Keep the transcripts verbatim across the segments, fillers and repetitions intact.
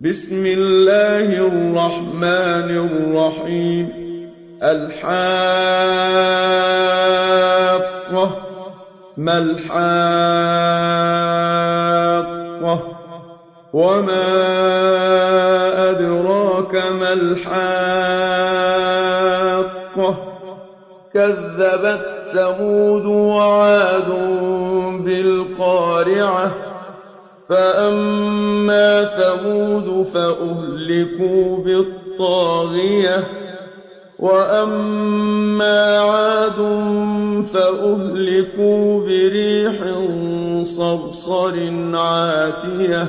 بسم الله الرحمن الرحيم الحاقة ما الحاقة وما أدراك ما الحاقة كذبت ثمود وعاد بالقارعة فأما ثمود فأهلكوا بالطاغية وأما عاد فأهلكوا بريح صرصر عاتية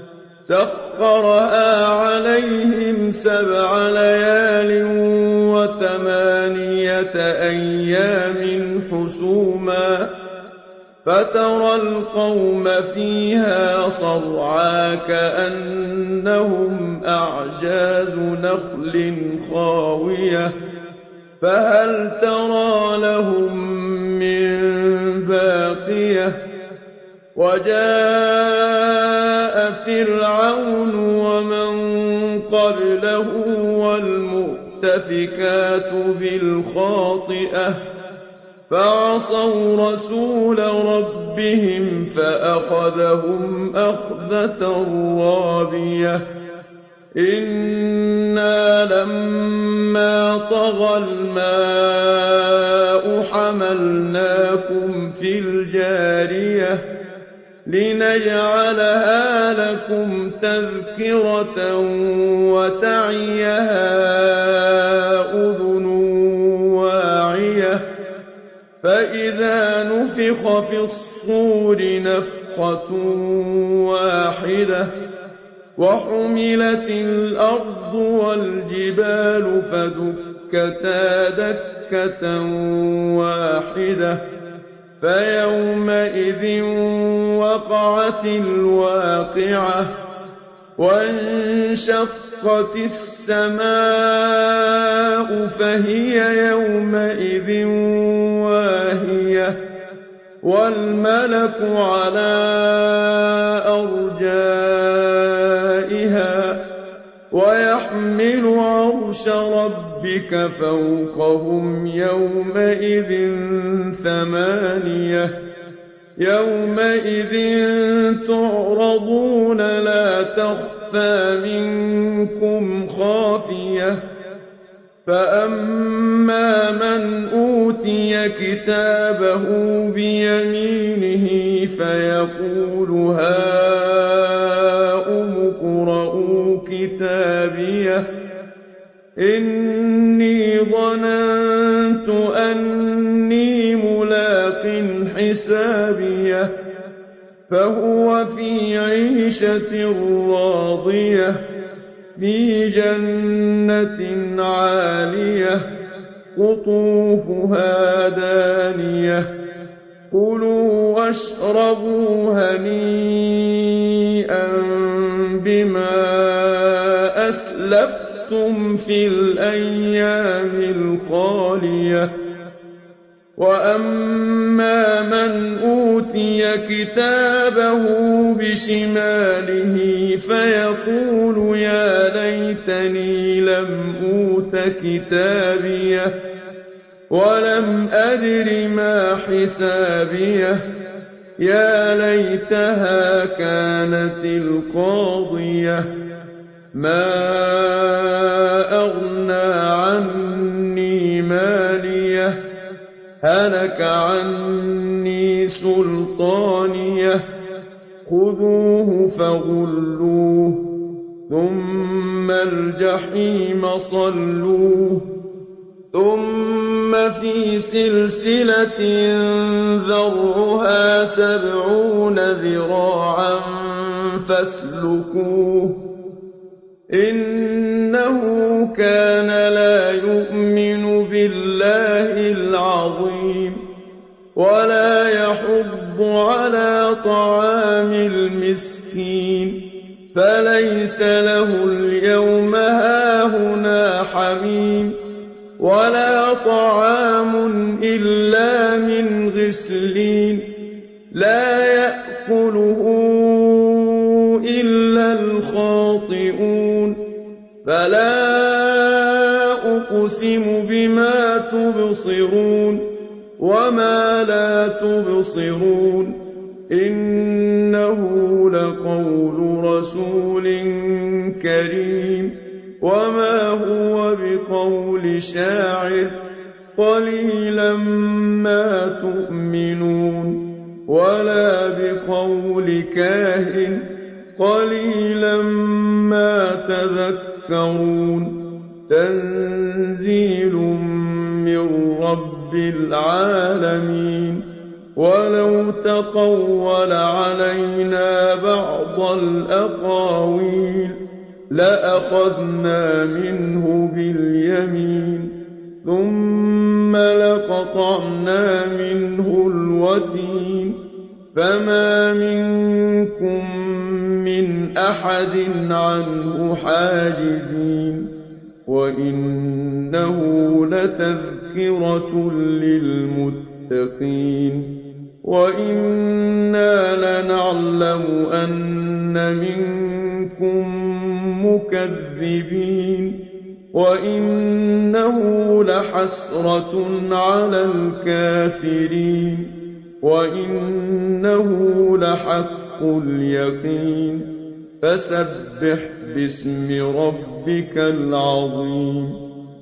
سخرها عليهم سبع ليال وثمانية أيام حسوما فترى القوم فيها صرعى كأنهم أعجاز نخل خاوية فهل ترى لهم من باقية وجاء فرعون ومن قبله والمؤتفكات بالخاطئة فعصوا رسول ربهم فأخذهم أخذة رابية إنا لما طغى الماء حملناكم في الجارية لنجعلها لكم تذكرة وتعيها أذن واعية فإذا نفخ في الصور نفخة واحدة وحملت الأرض والجبال فدكتا دكة واحدة فيومئذ وقعت الواقعة وانشقت السماء فهي يومئذ واهية والملك على أرجائها ويحمل عرش ربك فوقهم يومئذ ثمانية يومئذ تعرضون لا تخفى منكم خافية فأما من أوتي كتابه بيمينه فيقول هاؤم اقرءوا كتابيه إني ظننت أني ملاق حسابيه فهو في عيشة راضية في جنة عالية قطوفها دانية كلوا واشربوا هنيئا بما أسلفتم في الأيام الخالية وأما من أوتي كتابه بشماله فيقول يا ليتني لم أوت كتابيه ولم أدر ما حسابيه يا ليتها كانت القاضية ما أغنى عني ماليه هلك عني سلطانيه خذوه فغلوه ثم الجحيم صلوه ثم في سلسلة ذرعها سبعون ذراعا فاسلكوه إنه كان لا يؤمن بالله العظيم ولا يحض على طعام المسكين فليس له اليوم هاهنا حميم ولا طعام إلا من غسلين لا يأكله إلا الخاطئون يُبْطِئُونَ فَلَا أُقْسِمُ بِمَا تُبْصِرُونَ وَمَا لَا تُبْصِرُونَ إِنَّهُ لَقَوْلُ رَسُولٍ كَرِيمٍ وَمَا هُوَ بِقَوْلِ شَاعِرٍ قَلِيلًا مَّا تُؤْمِنُونَ وَلَا بِقَوْلِ كَاهِنٍ قَلِيلًا مَّا تَذَكَّرُونَ تَنزِيلٌ مِّن رَّبِّ الْعَالَمِينَ وَلَوْ تَقَوَّلَ عَلَيْنَا بَعْضَ الْأَقَاوِيلِ لَأَخَذْنَا مِنْهُ بِالْيَمِينِ ثُمَّ لَقَطَعْنَا مِنْهُ الْوَتِينَ فَمَا مِنكُم مِّنْ أَحَدٍ عَنْهُ حَاجِزِينَ وَإِنَّهُ لَتَذْكِرَةٌ لِّلْمُتَّقِينَ وَإِنَّا لَنَعْلَمُ أَنَّ مِنكُم مُّكَذِّبِينَ وَإِنَّهُ لَحَسْرَةٌ عَلَى الْكَافِرِينَ وَإِنَّهُ لَحَقُّ الْيَقِينِ فَسَبِّحْ بِاسْمِ رَبِّكَ الْعَظِيمِ